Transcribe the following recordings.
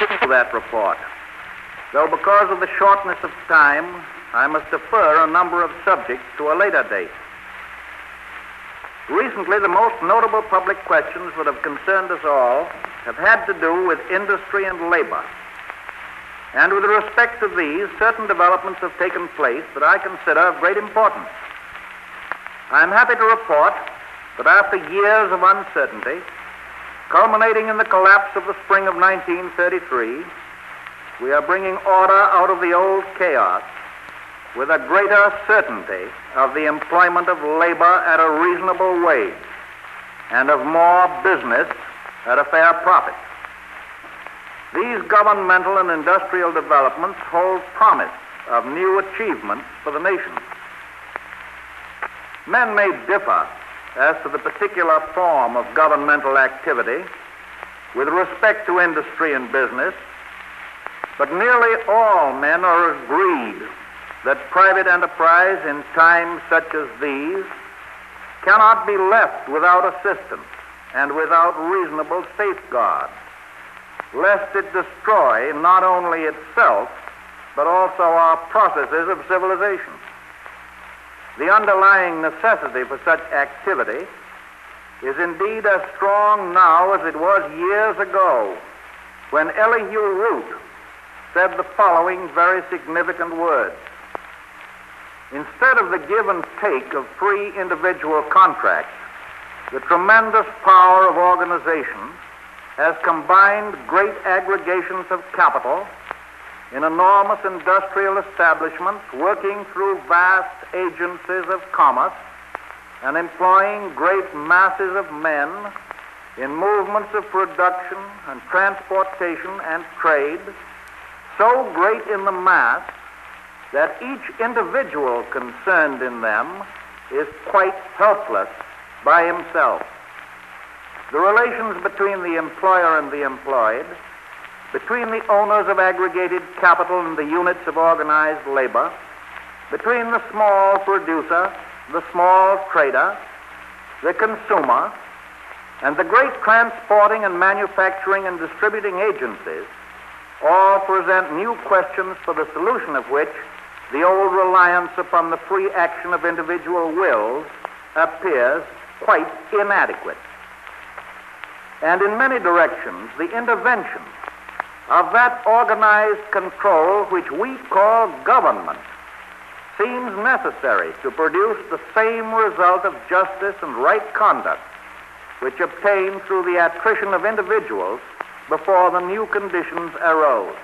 that report, though because of the shortness of time, I must defer a number of subjects to a later date. Recently, the most notable public questions that have concerned us all have had to do with industry and labor. And with respect to these, certain developments have taken place that I consider of great importance. I am happy to report that after years of uncertainty, culminating in the collapse of the spring of 1933, we are bringing order out of the old chaos with a greater certainty of the employment of labor at a reasonable wage and of more business at a fair profit. These governmental and industrial developments hold promise of new achievements for the nation. Men may differ as to the particular form of governmental activity with respect to industry and business, but nearly all men are agreed that private enterprise in times such as these cannot be left without assistance and without reasonable safeguard, lest it destroy not only itself, but also our processes of civilization. The underlying necessity for such activity is indeed as strong now as it was years ago, when Elihu Root said the following very significant words: "Instead of the give and take of free individual contracts, the tremendous power of organization has combined great aggregations of capital in enormous industrial establishments working through vast agencies of commerce and employing great masses of men in movements of production and transportation and trade, so great in the mass that each individual concerned in them is quite helpless by himself. The relations between the employer and the employed, between the owners of aggregated capital and the units of organized labor, between the small producer, the small trader, the consumer, and the great transporting and manufacturing and distributing agencies, all present new questions for the solution of which the old reliance upon the free action of individual wills appears quite inadequate. And in many directions, the intervention of that organized control which we call government seems necessary to produce the same result of justice and right conduct which obtained through the attrition of individuals before the new conditions arose.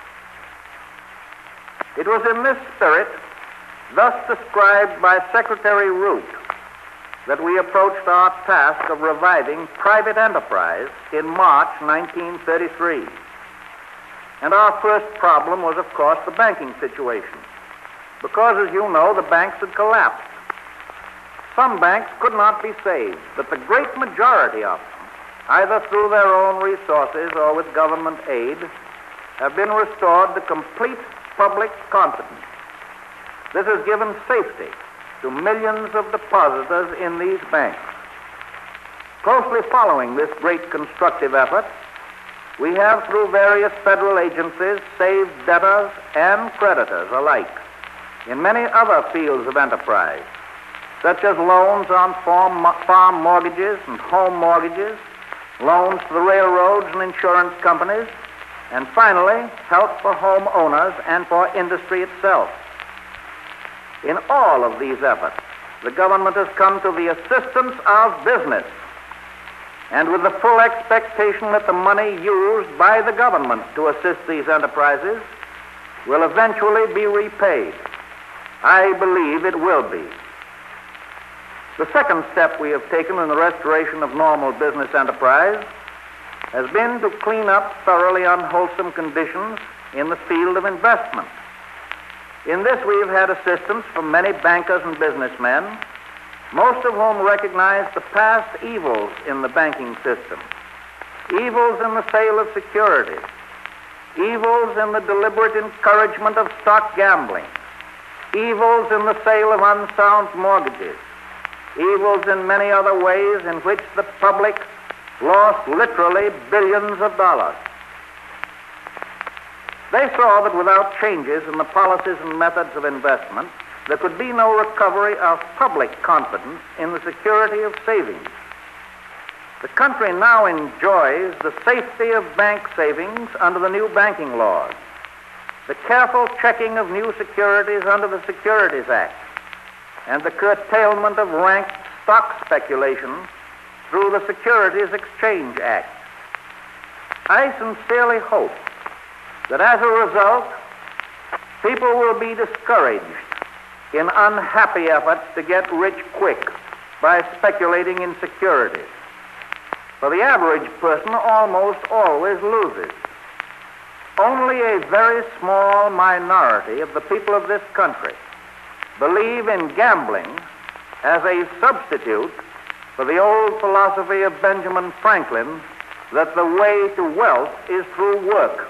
It was in this spirit, thus described by Secretary Root, that we approached our task of reviving private enterprise in March 1933. And our first problem was, of course, the banking situation, because, as you know, the banks had collapsed. Some banks could not be saved, but the great majority of them, either through their own resources or with government aid, have been restored to complete public confidence. This has given safety to millions of depositors in these banks. Closely following this great constructive effort, we have, through various federal agencies, saved debtors and creditors alike in many other fields of enterprise, such as loans on farm mortgages and home mortgages, loans to the railroads and insurance companies, and finally, help for homeowners and for industry itself. In all of these efforts, the government has come to the assistance of business, and with the full expectation that the money used by the government to assist these enterprises will eventually be repaid. I believe it will be. The second step we have taken in the restoration of normal business enterprise has been to clean up thoroughly unwholesome conditions in the field of investment. In this, we have had assistance from many bankers and businessmen, most of whom recognize the past evils in the banking system, evils in the sale of securities, evils in the deliberate encouragement of stock gambling, evils in the sale of unsound mortgages, evils in many other ways in which the public lost literally billions of dollars. They saw that without changes in the policies and methods of investment, there could be no recovery of public confidence in the security of savings. The country now enjoys the safety of bank savings under the new banking laws, the careful checking of new securities under the Securities Act, and the curtailment of rank stock speculation through the Securities Exchange Act. I sincerely hope that as a result, people will be discouraged in unhappy efforts to get rich quick by speculating in securities. For the average person almost always loses. Only a very small minority of the people of this country believe in gambling as a substitute for the old philosophy of Benjamin Franklin that the way to wealth is through work.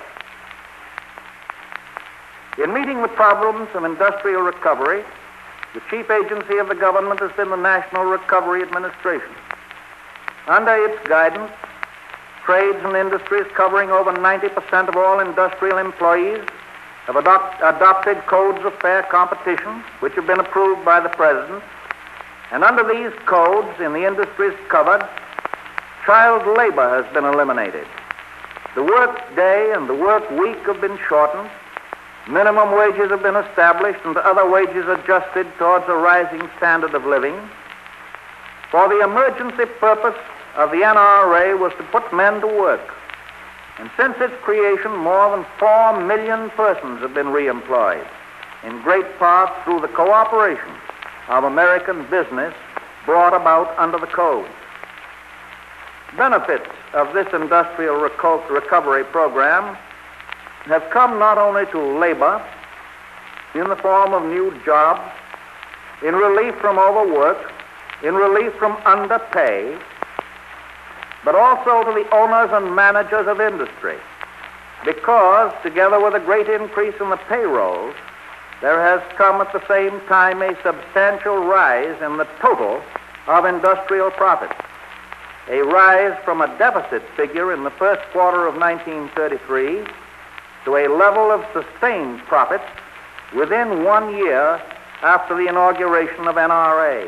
In meeting the problems of industrial recovery, the chief agency of the government has been the National Recovery Administration. Under its guidance, trades and industries covering over 90% of all industrial employees have adopted codes of fair competition, which have been approved by the President. And under these codes, in the industries covered, child labor has been eliminated. The work day and the work week have been shortened. Minimum wages have been established and other wages adjusted towards a rising standard of living. For the emergency purpose of the NRA was to put men to work. And since its creation, more than 4 million persons have been reemployed, in great part through the cooperation of American business brought about under the code. Benefits of this industrial recovery program have come not only to labor in the form of new jobs, in relief from overwork, in relief from underpay, but also to the owners and managers of industry, because, together with a great increase in the payrolls, there has come at the same time a substantial rise in the total of industrial profits, a rise from a deficit figure in the first quarter of 1933 to a level of sustained profits within 1 year after the inauguration of NRA.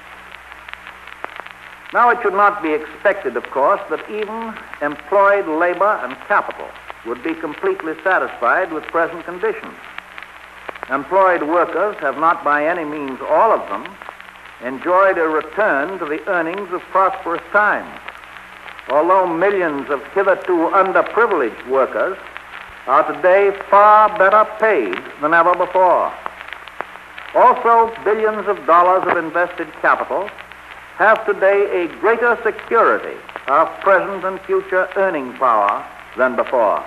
Now, it should not be expected, of course, that even employed labor and capital would be completely satisfied with present conditions. Employed workers have not by any means, all of them, enjoyed a return to the earnings of prosperous times, although millions of hitherto underprivileged workers are today far better paid than ever before. Also, billions of dollars of invested capital have today a greater security of present and future earning power than before.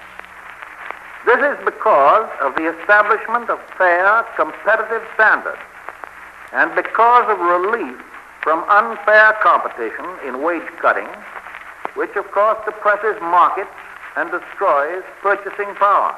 This is because of the establishment of fair, competitive standards, and because of relief from unfair competition in wage cutting, which of course depresses markets and destroys purchasing power.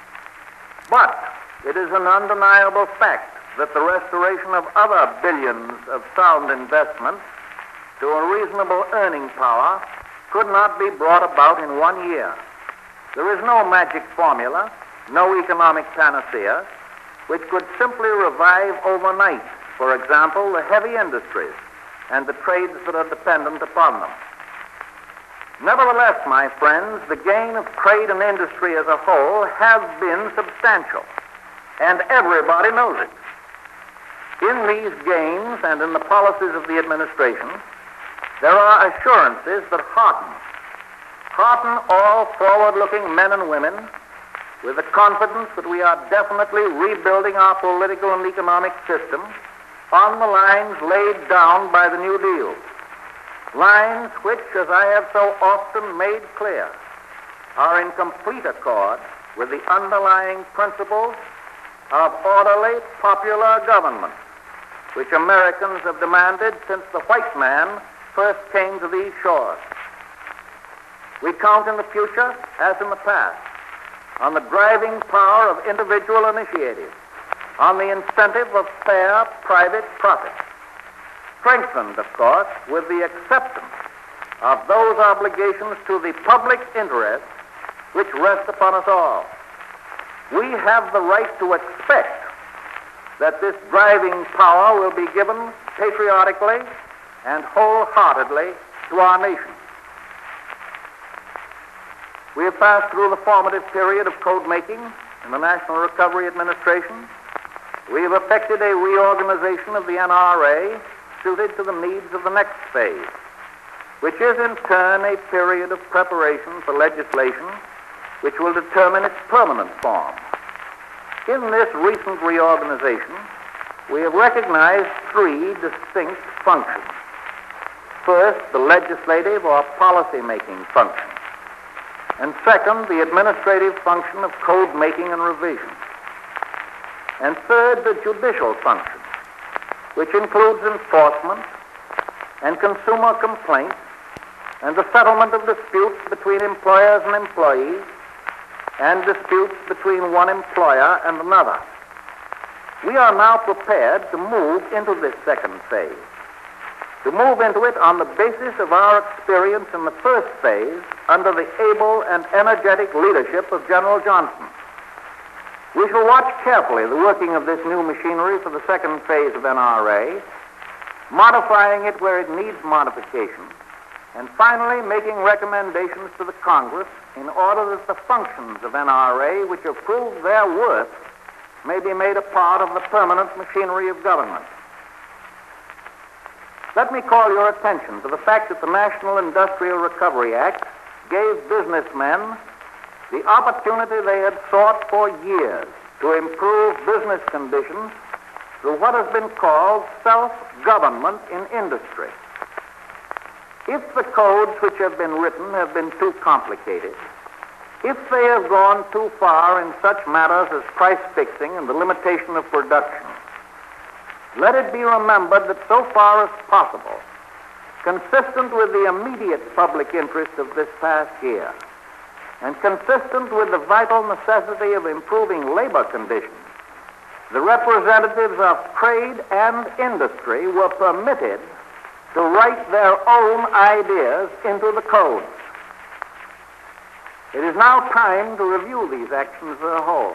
But it is an undeniable fact that the restoration of other billions of sound investments to a reasonable earning power could not be brought about in 1 year. There is no magic formula, no economic panacea, which could simply revive overnight, for example, the heavy industries and the trades that are dependent upon them. Nevertheless, my friends, the gain of trade and industry as a whole has been substantial, and everybody knows it. In these gains and in the policies of the administration, there are assurances that hearten all forward-looking men and women with the confidence that we are definitely rebuilding our political and economic system on the lines laid down by the New Deal. Lines which, as I have so often made clear, are in complete accord with the underlying principles of orderly popular government, which Americans have demanded since the white man first came to these shores. We count in the future, as in the past, on the driving power of individual initiative, on the incentive of fair private profit, strengthened, of course, with the acceptance of those obligations to the public interest which rest upon us all. we have the right to expect that this driving power will be given patriotically and wholeheartedly to our nation. We have passed through the formative period of code making in the National Recovery Administration. We have effected a reorganization of the NRA suited to the needs of the next phase, which is in turn a period of preparation for legislation which will determine its permanent form. In this recent reorganization, we have recognized three distinct functions. First, the legislative or policy-making function. And second, the administrative function of code making and revision. And third, the judicial function, which includes enforcement and consumer complaints and the settlement of disputes between employers and employees and disputes between one employer and another. We are now prepared to move into this second phase, to move into it on the basis of our experience in the first phase under the able and energetic leadership of General Johnson. We shall watch carefully the working of this new machinery for the second phase of NRA, modifying it where it needs modification, and finally making recommendations to the Congress in order that the functions of NRA, which have proved their worth, may be made a part of the permanent machinery of government. Let me call your attention to the fact that the National Industrial Recovery Act gave businessmen the opportunity they had sought for years to improve business conditions through what has been called self-government in industry. If the codes which have been written have been too complicated, if they have gone too far in such matters as price fixing and the limitation of production, let it be remembered that so far as possible, consistent with the immediate public interest of this past year, and consistent with the vital necessity of improving labor conditions, the representatives of trade and industry were permitted to write their own ideas into the codes. It is now time to review these actions as a whole,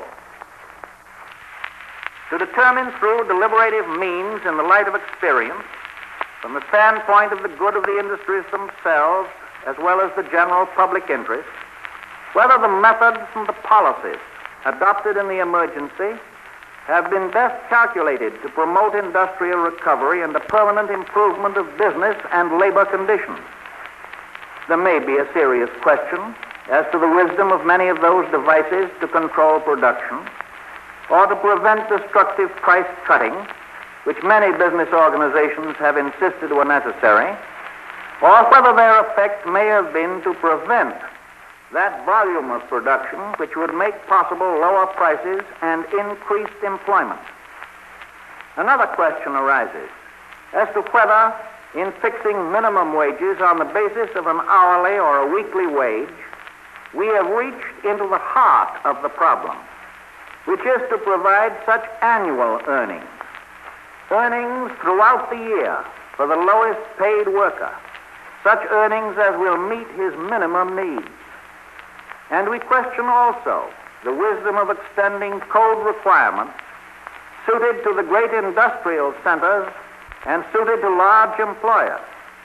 to determine through deliberative means in the light of experience, from the standpoint of the good of the industries themselves as well as the general public interest, whether the methods and the policies adopted in the emergency have been best calculated to promote industrial recovery and the permanent improvement of business and labor conditions. There may be a serious question as to the wisdom of many of those devices to control production or to prevent destructive price cutting, which many business organizations have insisted were necessary, or whether their effect may have been to prevent that volume of production which would make possible lower prices and increased employment. Another question arises as to whether, in fixing minimum wages on the basis of an hourly or a weekly wage, we have reached into the heart of the problem, which is to provide such annual earnings throughout the year for the lowest paid worker, such earnings as will meet his minimum needs. And we question also the wisdom of extending code requirements suited to the great industrial centers and suited to large employers,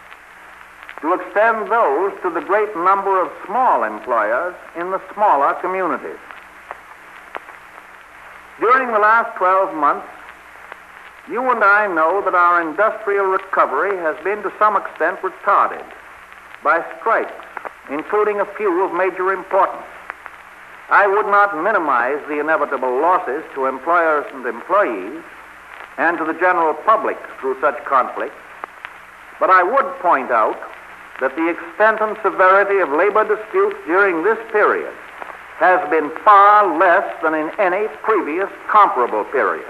to extend those to the great number of small employers in the smaller communities. During the last 12 months, you and I know that our industrial recovery has been to some extent retarded by strikes, including a few of major importance. I would not minimize the inevitable losses to employers and employees and to the general public through such conflicts, but I would point out that the extent and severity of labor disputes during this period has been far less than in any previous comparable period.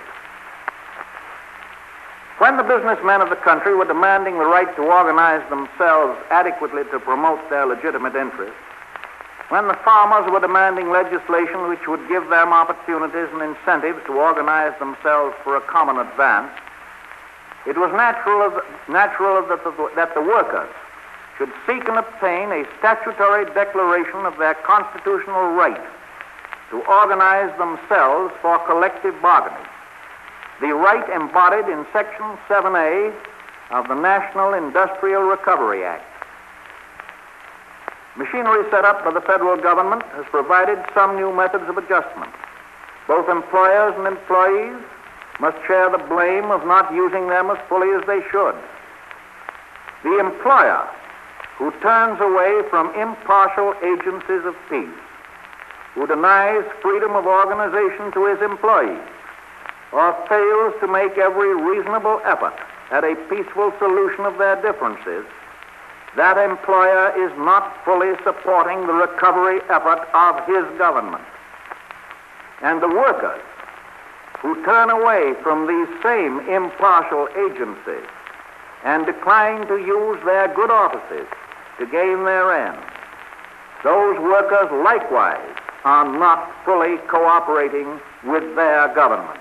When the businessmen of the country were demanding the right to organize themselves adequately to promote their legitimate interests, when the farmers were demanding legislation which would give them opportunities and incentives to organize themselves for a common advance, it was natural that the workers should seek and obtain a statutory declaration of their constitutional right to organize themselves for collective bargaining, the right embodied in Section 7A of the National Industrial Recovery Act. Machinery set up by the federal government has provided some new methods of adjustment. Both employers and employees must share the blame of not using them as fully as they should. The employer who turns away from impartial agencies of peace, who denies freedom of organization to his employees, or fails to make every reasonable effort at a peaceful solution of their differences, that employer is not fully supporting the recovery effort of his government. And the workers who turn away from these same impartial agencies and decline to use their good offices to gain their ends, those workers likewise are not fully cooperating with their government.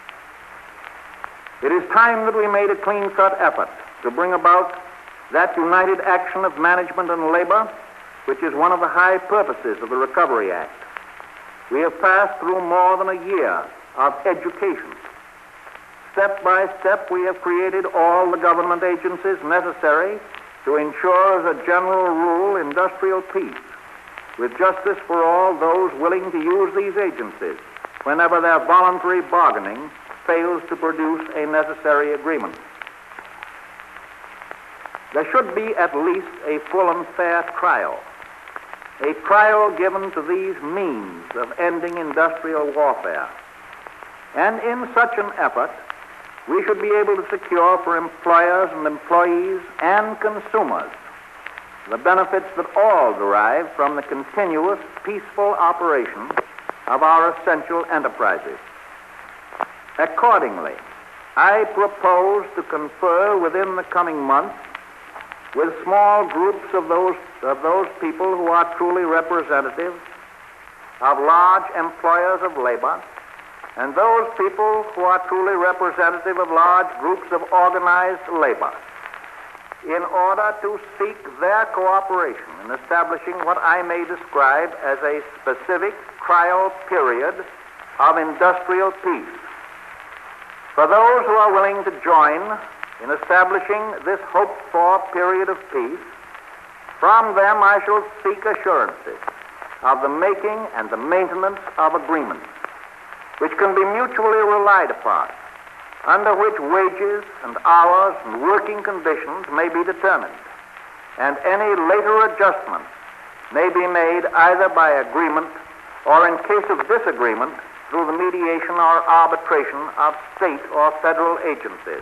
It is time that we made a clean-cut effort to bring about that united action of management and labor, which is one of the high purposes of the Recovery Act. We have passed through more than a year of education. Step by step, we have created all the government agencies necessary to ensure, as a general rule, industrial peace, with justice for all those willing to use these agencies whenever their voluntary bargaining fails to produce a necessary agreement. There should be at least a full and fair trial, a trial given to these means of ending industrial warfare. And in such an effort, we should be able to secure for employers and employees and consumers the benefits that all derive from the continuous peaceful operation of our essential enterprises. Accordingly, I propose to confer within the coming months with small groups of those people who are truly representative of large employers of labor, and those people who are truly representative of large groups of organized labor, in order to seek their cooperation in establishing what I may describe as a specific trial period of industrial peace. For those who are willing to join in establishing this hoped-for period of peace, from them I shall seek assurances of the making and the maintenance of agreements which can be mutually relied upon, under which wages and hours and working conditions may be determined, and any later adjustments may be made either by agreement or, in case of disagreement, through the mediation or arbitration of state or federal agencies.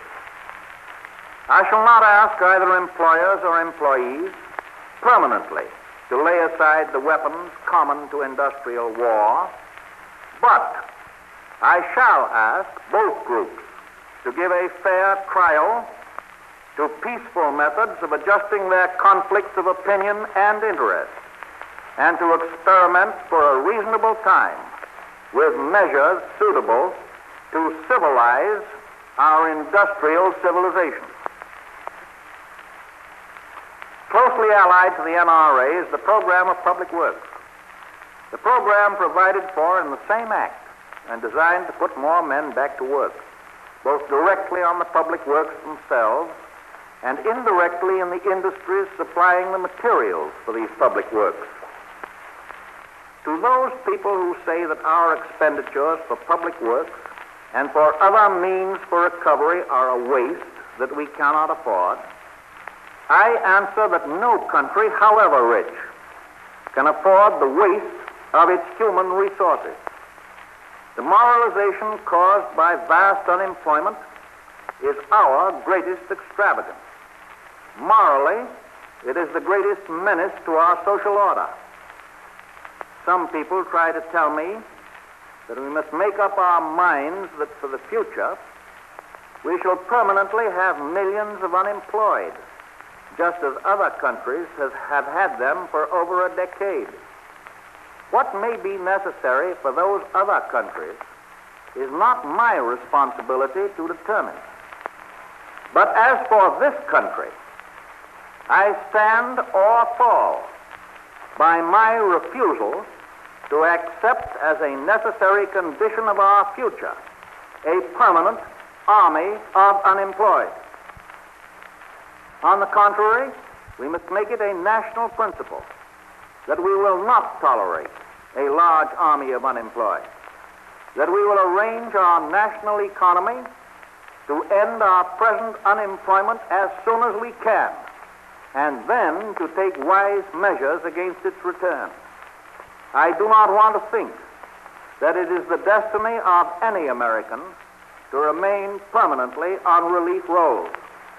I shall not ask either employers or employees permanently to lay aside the weapons common to industrial war, but I shall ask both groups to give a fair trial to peaceful methods of adjusting their conflicts of opinion and interest, and to experiment for a reasonable time with measures suitable to civilize our industrial civilization. Closely allied to the NRA is the program of public works. The program provided for in the same act and designed to put more men back to work, both directly on the public works themselves and indirectly in the industries supplying the materials for these public works. To those people who say that our expenditures for public works and for other means for recovery are a waste that we cannot afford, I answer that no country, however rich, can afford the waste of its human resources. Demoralization caused by vast unemployment is our greatest extravagance. Morally, it is the greatest menace to our social order. Some people try to tell me that we must make up our minds that for the future we shall permanently have millions of unemployed, just as other countries have had them for over a decade. What may be necessary for those other countries is not my responsibility to determine. But as for this country, I stand or fall by my refusal to accept as a necessary condition of our future a permanent army of unemployed. On the contrary, we must make it a national principle that we will not tolerate a large army of unemployed, that we will arrange our national economy to end our present unemployment as soon as we can, and then to take wise measures against its return. I do not want to think that it is the destiny of any American to remain permanently on relief rolls.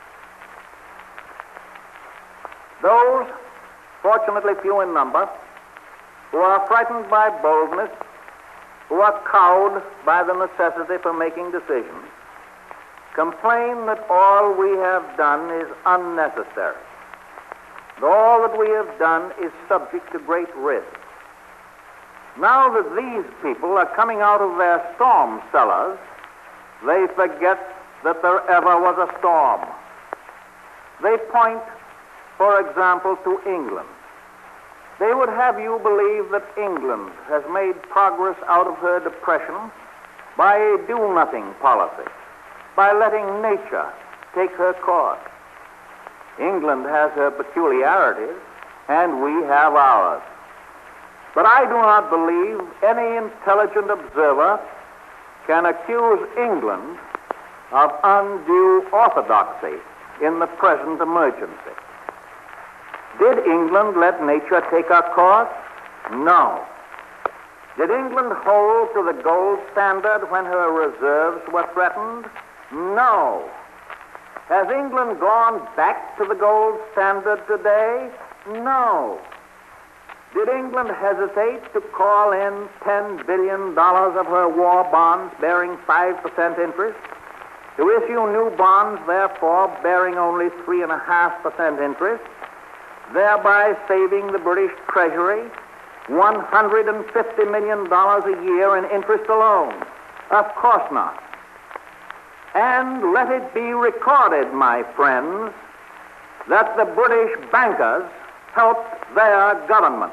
Those, fortunately few in number, who are frightened by boldness, who are cowed by the necessity for making decisions, complain that all we have done is unnecessary, that all that we have done is subject to great risk. Now that these people are coming out of their storm cellars, they forget that there ever was a storm. They point, for example, to England. They would have you believe that England has made progress out of her depression by a do-nothing policy, by letting nature take her course. England has her peculiarities, and we have ours. But I do not believe any intelligent observer can accuse England of undue orthodoxy in the present emergency. Did England let nature take her course? No. Did England hold to the gold standard when her reserves were threatened? No. Has England gone back to the gold standard today? No. Did England hesitate to call in $10 billion of her war bonds bearing 5% interest, to issue new bonds, therefore, bearing only 3.5% interest, thereby saving the British Treasury $150 million a year in interest alone? Of course not. And let it be recorded, my friends, that the British bankers helped their government.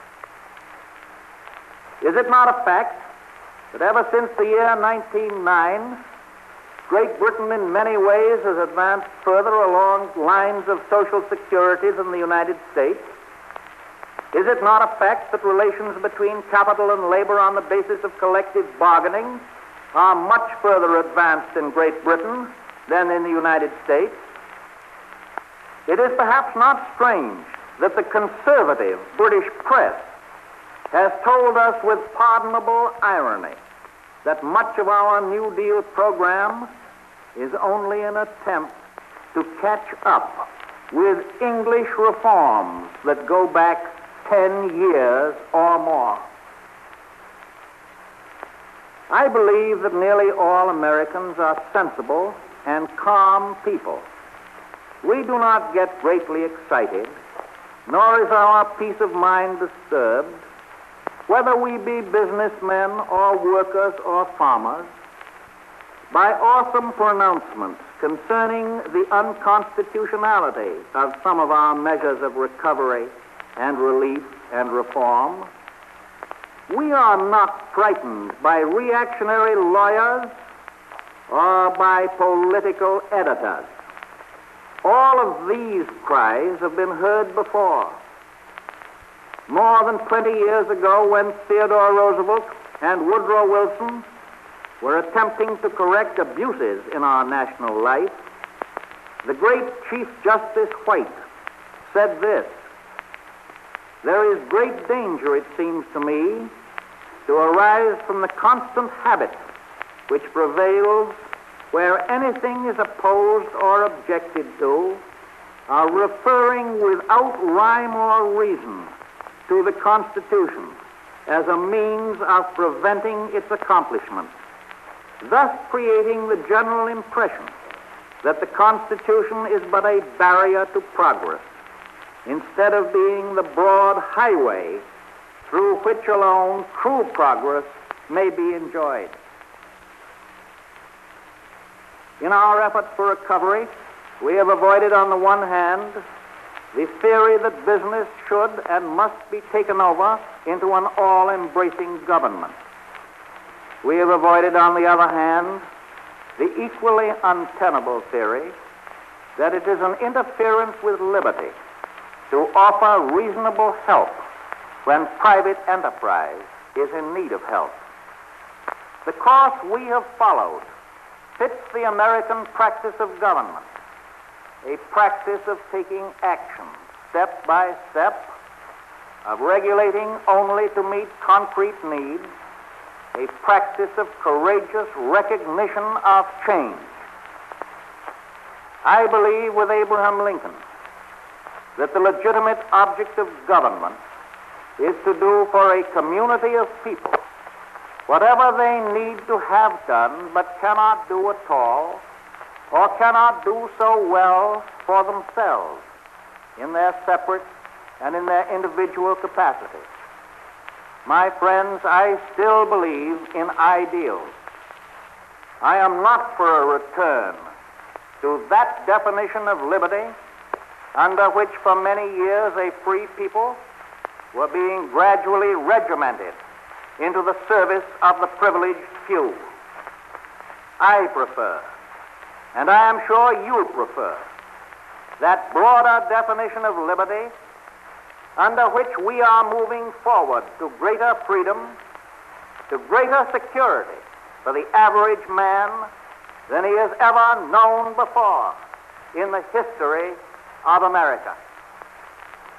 Is it not a fact that ever since the year 1909, Great Britain in many ways has advanced further along lines of social security than the United States? Is it not a fact that relations between capital and labor on the basis of collective bargaining are much further advanced in Great Britain than in the United States? It is perhaps not strange that the conservative British press has told us with pardonable irony that much of our New Deal program is only an attempt to catch up with English reforms that go back 10 years or more. I believe that nearly all Americans are sensible and calm people. We do not get greatly excited, nor is our peace of mind disturbed, whether we be businessmen or workers or farmers, by awesome pronouncements concerning the unconstitutionality of some of our measures of recovery and relief and reform. We are not frightened by reactionary lawyers or by political editors. All of these cries have been heard before. More than 20 years ago, when Theodore Roosevelt and Woodrow Wilson were attempting to correct abuses in our national life, the great Chief Justice White said this: "There is great danger, it seems to me, to arise from the constant habit which prevails where anything is opposed or objected to, referring without rhyme or reason to the Constitution as a means of preventing its accomplishment, thus creating the general impression that the Constitution is but a barrier to progress, instead of being the broad highway through which alone true progress may be enjoyed." In our efforts for recovery, we have avoided, on the one hand, the theory that business should and must be taken over into an all-embracing government. We have avoided, on the other hand, the equally untenable theory that it is an interference with liberty to offer reasonable help when private enterprise is in need of help. The course we have followed fits the American practice of government, a practice of taking action step by step, of regulating only to meet concrete needs, a practice of courageous recognition of change. I believe with Abraham Lincoln that the legitimate object of government is to do for a community of people whatever they need to have done but cannot do at all, or cannot do so well for themselves in their separate and in their individual capacity. My friends, I still believe in ideals. I am not for a return to that definition of liberty under which for many years a free people were being gradually regimented into the service of the privileged few. I prefer, and I am sure you prefer, that broader definition of liberty under which we are moving forward to greater freedom, to greater security for the average man than he has ever known before in the history of America.